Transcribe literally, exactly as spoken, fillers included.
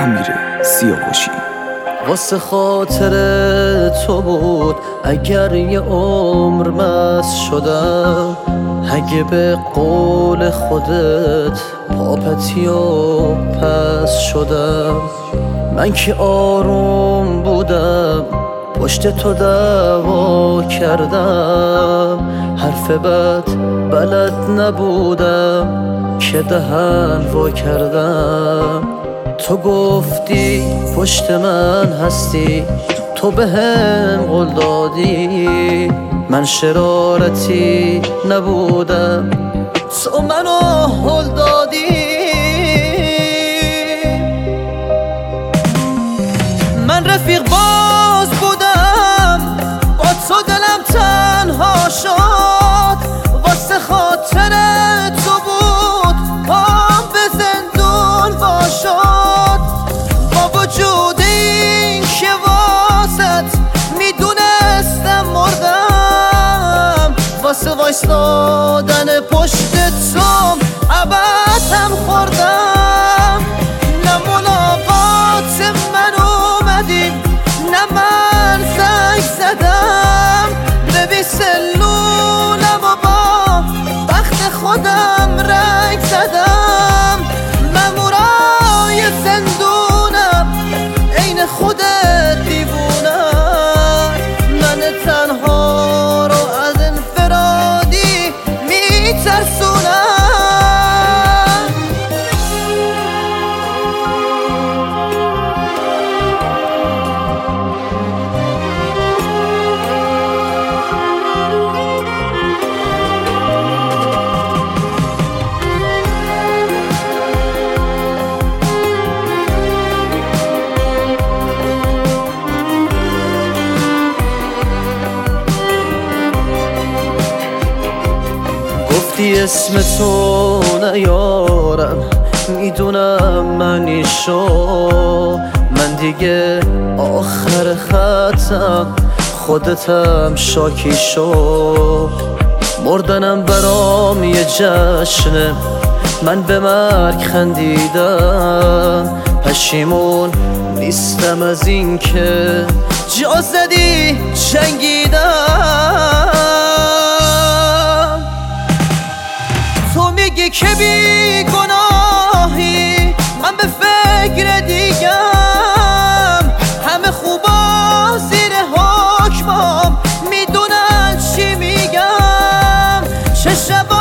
امیر سیاوشی. واسه خاطر تو بود اگر یه عمر مست شدم، اگه به قول خودت پاپتی و پس شدم. من که آروم بودم پشت تو دعوا کردم، حرف بد بلد نبودم که دهن وا کردم. تو گفتی پشت من هستی، تو به هم قول دادی، من شرارتی نبودم، تو منو هل دادی. من رفیق باز بودم، با تو دلم تنها شد، واسه خاطر تو بود پام به زندون وا شد. با وجود این که واسط میدونستم مردم، واسه وایستادن پشت توم ابدم خوردم. نه ملاقات من اومدی، نه من زنگ زدم، ببین سلولم و با بخت خودم رنگ زدم. مامورای زندونم عین خودت دیوونم، من تنها رو از انفرادی میترسونم. گفتی اسم تو نیارم، میدونم منی شو، من دیگه آخر خطم، خودتم شاکی شو. مردنم برام یه جشنه، من به مرگ خندیدم، پشیمون نیستم از این که جا زدی چنگیدم. تو میگی که بی گناهی، من به فکر دیگم، همه خوبا زیر حکمم میدونن چی میگم. چه شب